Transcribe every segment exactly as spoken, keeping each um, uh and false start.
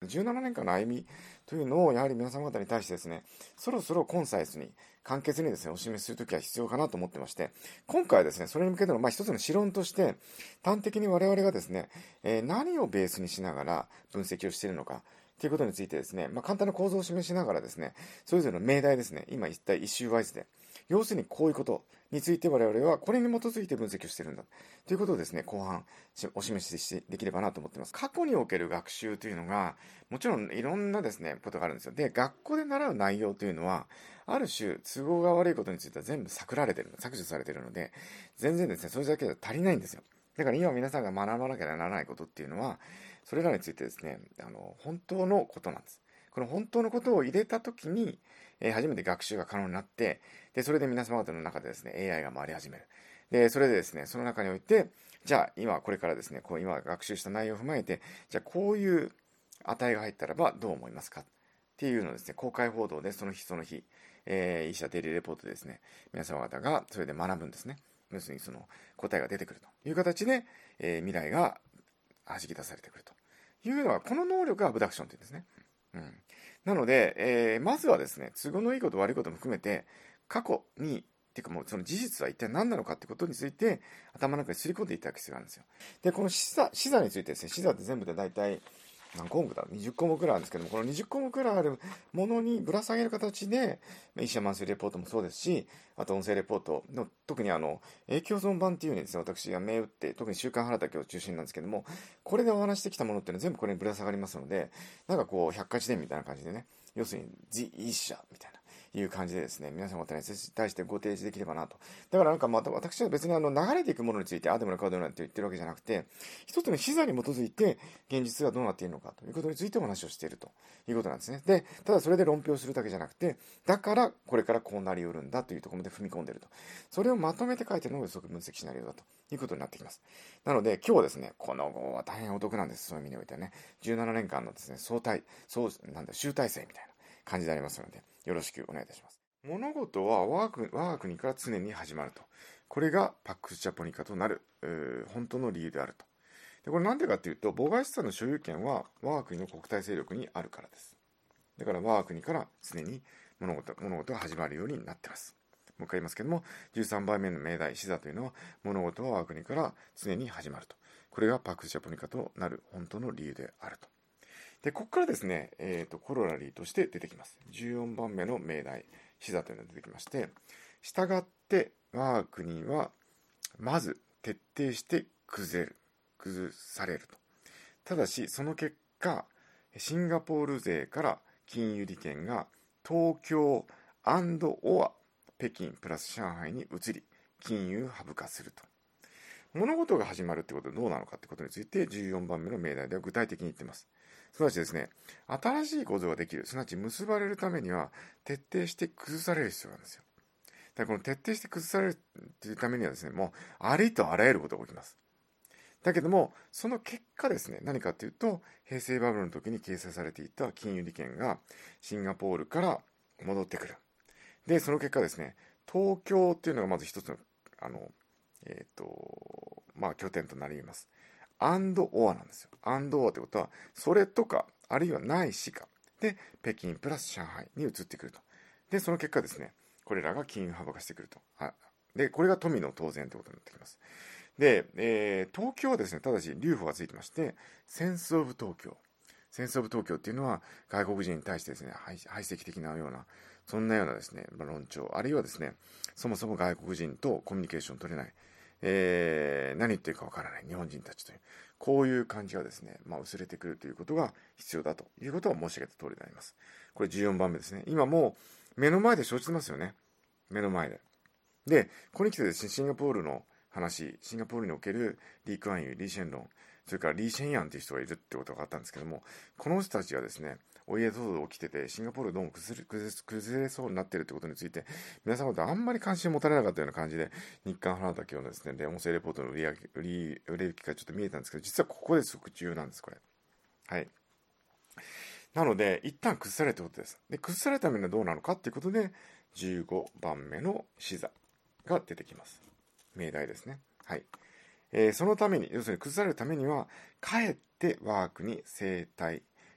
じゅうななねんかんの歩みというのをやはり皆様方に対してですね、そろそろコンサイスに簡潔にですねお示しするときは必要かなと思ってまして、今回はですねそれに向けてのまあ一つの指論として端的に我々がですね、えー、何をベースにしながら分析をしているのかということについてですね、まあ、簡単な構造を示しながらですね、それぞれの命題ですね、今一体一周ワイズで、要するにこういうことについて我々はこれに基づいて分析をしているんだということをですね、後半お示ししできればなと思っています。過去における学習というのが、もちろんいろんなですね、ことがあるんですよ。で、学校で習う内容というのは、ある種都合が悪いことについては全部削られてる、削除されているので、全然ですね、それだけでは足りないんですよ。だから今皆さんが学ばなきゃならないことっていうのは、それらについてですね、あの、本当のことなんです。この本当のことを入れたときに、えー、初めて学習が可能になって、で、それで皆様方の中でですね、エーアイ が回り始める。で、それでですね、その中において、じゃあ今これからですね、こう今学習した内容を踏まえて、じゃあこういう値が入ったらばどう思いますかっていうのをですね、公開報道でその日その日、えー、医者デイリーレポートでですね、皆様方がそれで学ぶんですね。要するにその答えが出てくるという形で、えー、未来が弾き出されてくるというのは、この能力がアブダクションというんですね。うん、なので、えー、まずはですね、都合のいいこと悪いことも含めて、過去に、っていうかもうその事実は一体何なのかってことについて、頭の中にすり込んでいただく必要があるんですよ。で、この視座、視座についてですね、視座って全部で大体、何項目だろうにじゅっこうもくぐらいあるんですけども、このにじゅっこうもくぐらいあるものにぶら下げる形で、医者マンスリーレポートもそうですし、あと音声レポートの、特にあの、影響存版っていう風にですね、私が銘打って、特に週刊原田を中心なんですけども、これでお話してきたものっていうのは全部これにぶら下がりますので、なんかこう、百科事典みたいな感じでね、要するに、ジ・医者みたいな。いう感じでですね、皆様方に対してご提示できればなと。だからなんかまた私は別にあの流れていくものについて、あでもなかでもないって言ってるわけじゃなくて、一つの視座に基づいて現実がどうなっているのかということについてお話をしているということなんですね。で、ただそれで論評するだけじゃなくて、だからこれからこうなりうるんだというところまで踏み込んでいると。それをまとめて書いているのが予測分析シナリオだということになってきます。なので今日はですね、この号は大変お得なんです。そういう意味においてはね、じゅうななねんかんのですね、相対、そう、なんだ、集大成みたいな感じでありますので、よろしくお願いいたします。物事は我が国、我が国から常に始まると。これがパックスジャポニカとなる、本当の理由であると。で、これなんでかっていうと、母外資産の所有権は我が国の国体勢力にあるからです。だから我が国から常に物事、物事が始まるようになっています。もう一回言いますけども、じゅうさんばんめの命題、視座というのは、物事は我が国から常に始まると。これがパックスジャポニカとなる本当の理由であると。で、ここからですね、えーと、コロラリーとして出てきます。じゅうよんばんめの命題、視座というのが出てきまして、したがって我が国は、まず徹底して崩れる、崩されると。ただし、その結果、シンガポール勢から金融利権が東京オア北京プラス上海に移り、金融ハブ化すると。物事が始まるってことはどうなのかってことについてじゅうよんばんめの命題では具体的に言っています。すなわちですね、新しい構造ができる、すなわち結ばれるためには徹底して崩される必要があるんですよ。だからこの徹底して崩されるというためにはですね、もうありとあらゆることが起きます。だけども、その結果ですね、何かというと、平成バブルの時に掲載されていた金融利権がシンガポールから戻ってくる。で、その結果ですね、東京っていうのがまず一つの、あの、えっ、ー、と、まあ、拠点となります。アンドオアなんですよ。アンドオアってことは、それとか、あるいはないしか。で、北京プラス上海に移ってくると。で、その結果ですね、これらが金融幅化してくると。で、これが富の当然ということになってきます。で、えー、東京はですね、ただし留保がついてまして、センスオブ東京。センスオブ東京っていうのは外国人に対してですね、排斥的なような、そんなようなですね、論調、あるいはですね、そもそも外国人とコミュニケーション取れない、えー、何言ってるかわからない日本人たちという、こういう感じがですね、まあ、薄れてくるということが必要だということを申し上げた通りであります。これじゅうよんばんめですね。今もう目の前で承知してますよね。目の前で。で、ここに来てですね、シンガポールの話、シンガポールにおけるリー・クアンユー、リー・シェンロン、それからリー・シェンヤンという人がいるってことがあったんですけども、この人たちがですね、お家騒動起きてて、シンガポールどうも崩れ、崩れ、崩れそうになっているということについて、皆様とあんまり関心を持たれなかったような感じで、日刊花田今日のですね、音声レポートの売り上げ、売り、売れ行きがちょっと見えたんですけど、実はここですごく重要なんです、これ。はい。なので、一旦崩されるということです。で、崩されるためにはどうなのかということで、じゅうごばんめの視座が出てきます。命題ですね。はい。えー、そのために、要するに崩されるためには、かえって我が国生態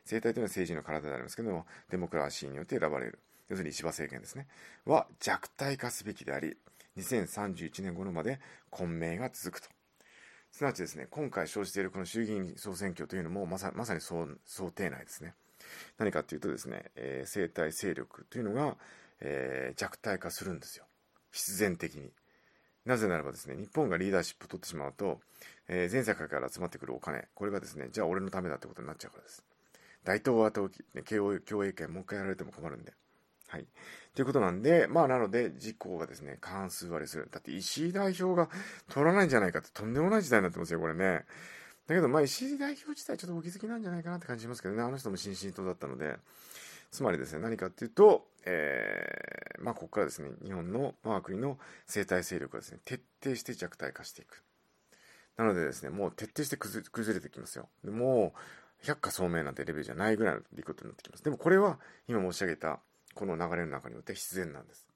政体というのは政治の体でありますけども、デモクラシーによって選ばれる。要するに石破政権ですね。は弱体化すべきであり、にせんさんじゅういちねん頃まで混迷が続くと。すなわちですね、今回生じているこの衆議院総選挙というのもまさ、まさにそう想定内ですね。何かというとですね、えー、政体勢力というのが、えー、弱体化するんですよ。必然的に。なぜならばですね、日本がリーダーシップを取ってしまうと、えー、全世界から集まってくるお金、これがですね、じゃあ俺のためだってことになっちゃうからです。大東亜と共栄圏もう一回やられても困るんで。はい。ということなんで、まあなので、自公がですね、過半数割れする。だって石井代表が取らないんじゃないかってとんでもない事態になってますよ、これね。だけど、まあ石井代表自体ちょっとお気づきなんじゃないかなって感じしますけどね、あの人も新進党だったので、つまりですね、何かっていうと、えー、まあここからですね、日本の我が国の政体勢力がですね、徹底して弱体化していく。なのでですね、もう徹底して崩れてきますよ。でもう、百花聡明なんてレベルじゃないぐらいのことになってきます。でもこれは、今申し上げた、この流れの中によって必然なんです。